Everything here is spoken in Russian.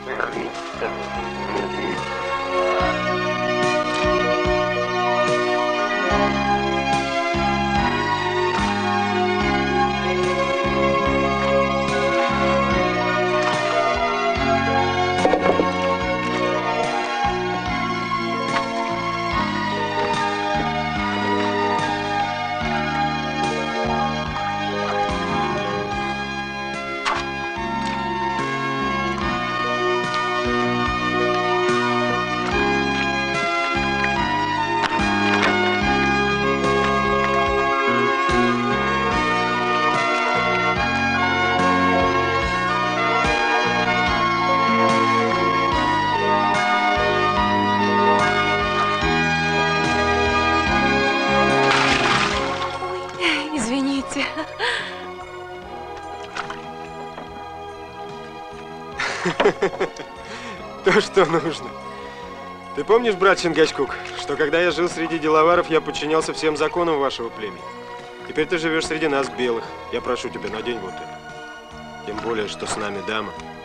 Извините. То, что нужно. Ты помнишь, брат Чингачгук, что когда я жил среди деловаров, я подчинялся всем законам вашего племени? Теперь ты живешь среди нас, белых. Я прошу тебя, надень вот это. Тем более, что с нами дама.